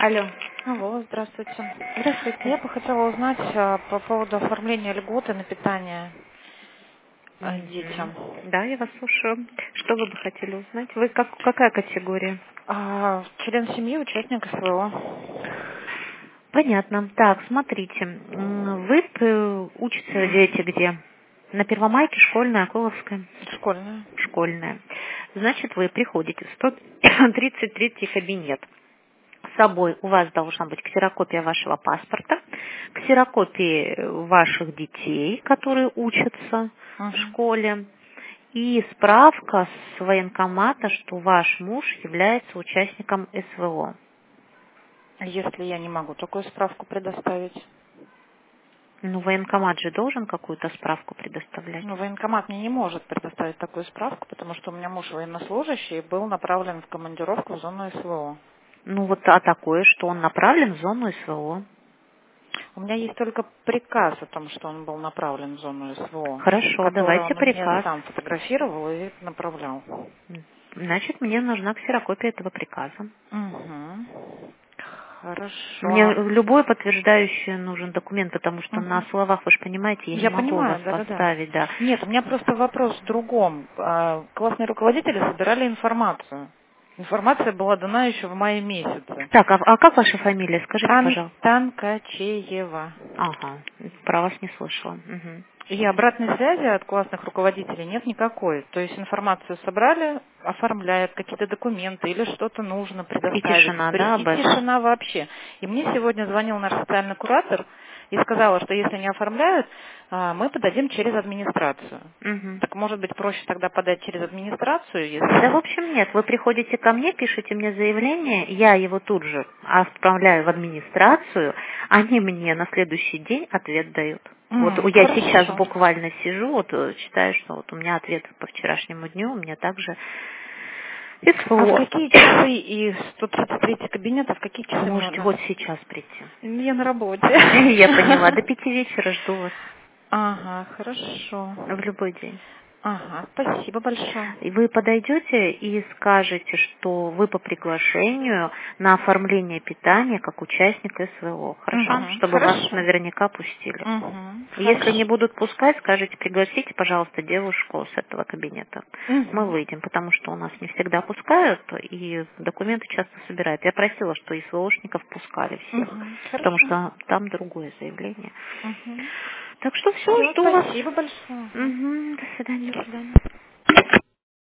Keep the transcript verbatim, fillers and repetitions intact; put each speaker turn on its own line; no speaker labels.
Алло.
Алло, здравствуйте.
Здравствуйте.
Я бы хотела узнать а, по поводу оформления льготы на питание а,
Мгм.
детям.
Да, я вас слушаю. Что вы бы хотели узнать? Вы как, какая категория?
А, член семьи, участник СВО.
Понятно. Так, смотрите. М, Вы п- учатся дети где? На Первомайке, школьная, Коловская?
Школьная.
Школьная. Значит, вы приходите в сто тридцать третий кабинет. С собой у вас должна быть ксерокопия вашего паспорта, ксерокопии ваших детей, которые учатся в
Угу.
школе, и справка с военкомата, что ваш муж является участником СВО.
Если я не могу такую справку предоставить.
Ну, военкомат же должен какую-то справку предоставлять.
Ну, военкомат мне не может предоставить такую справку, потому что у меня муж военнослужащий и был направлен в командировку в зону СВО.
Ну, вот а такое, что он направлен в зону СВО.
У меня есть только приказ о том, что он был направлен в зону СВО,
Хорошо,
который
давайте
он мне
приказ.
сам фотографировал и направлял.
Значит, мне нужна ксерокопия этого приказа.
Угу.
Мне
Хорошо.
любой подтверждающий нужен документ, потому что на
Мгм.
словах, вы же понимаете, я не
Я
могу вас
понимаю, да-да-да.
поставить, да.
Нет, у меня просто вопрос в другом. А, Классные руководители собирали информацию. Информация была дана еще в мае месяце.
Так, а, а как ваша фамилия? Скажите,
Тан
пожалуйста.
Танкачеева.
Ага, про вас не слышала. Мгм.
И обратной связи от классных руководителей нет никакой. То есть информацию собрали, оформляют какие-то документы или что-то нужно
И
предоставить.
тишина,
При-
да,
И
об этом?
тишина вообще. И мне сегодня звонил наш социальный куратор и сказала, что если не оформляют, а, мы подадим через администрацию.
Мгм.
Так может быть проще тогда подать через администрацию,
Да, в
если...
общем, нет. Вы приходите ко мне, пишите мне заявление, я его тут же отправляю в администрацию, они мне на следующий день ответ дают. Вот
М,
я сейчас
хорошо.
буквально сижу, вот э, читаю, что вот у меня ответ по вчерашнему дню, у меня также
А в
СФО.
какие часы и сто тридцать третий кабинет, а в какие часы
Можете
можно?
вот сейчас прийти.
Я на работе.
Я поняла, до пяти вечера жду вас
Ага, хорошо.
в любой день.
Ага, спасибо большое.
И вы подойдете и скажете, что вы по приглашению на оформление питания как участник СВО. Хорошо?
Угу,
Чтобы вас
хорошо.
наверняка пустили.
Угу,
Если не
хорошо.
будут пускать, скажите, пригласите, пожалуйста, девушку с этого кабинета. Мы
Угу,
выйдем, потому что у нас не всегда пускают, и документы часто собирают. Я просила, что СВОшников пускали всех,
угу,
потому
хорошо.
что там другое заявление.
Угу.
Так что все,
Все,
жду вас.
спасибо большое. Ага.
Мгм, до
До
свидания.
свидания.